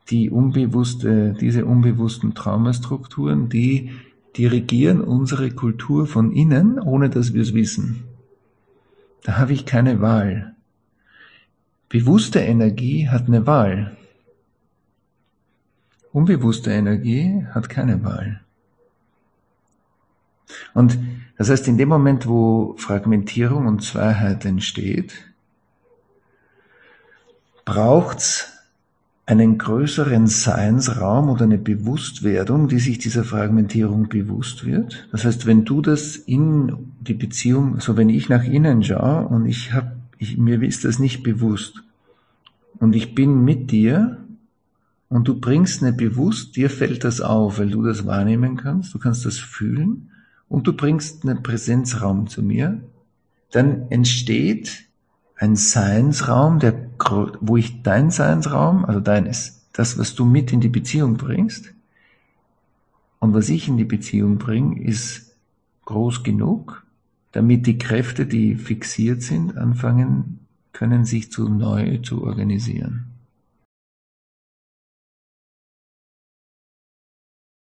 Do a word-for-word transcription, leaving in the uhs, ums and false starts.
die unbewusste, diese unbewussten Traumastrukturen, die dirigieren unsere Kultur von innen, ohne dass wir es wissen. Da habe ich keine Wahl. Bewusste Energie hat eine Wahl. Unbewusste Energie hat keine Wahl. Und das heißt, in dem Moment, wo Fragmentierung und Zweiheit entsteht, braucht's einen größeren Seinsraum oder eine Bewusstwerdung, die sich dieser Fragmentierung bewusst wird. Das heißt, wenn du das in die Beziehung, also wenn ich nach innen schaue und ich habe, ich, mir ist das nicht bewusst und ich bin mit dir und du bringst eine bewusst, dir fällt das auf, weil du das wahrnehmen kannst, du kannst das fühlen und du bringst einen Präsenzraum zu mir, dann entsteht ein Seinsraum, der, wo ich dein Seinsraum, also deines, das, was du mit in die Beziehung bringst, und was ich in die Beziehung bringe, ist groß genug, damit die Kräfte, die fixiert sind, anfangen können, sich zu neu zu organisieren.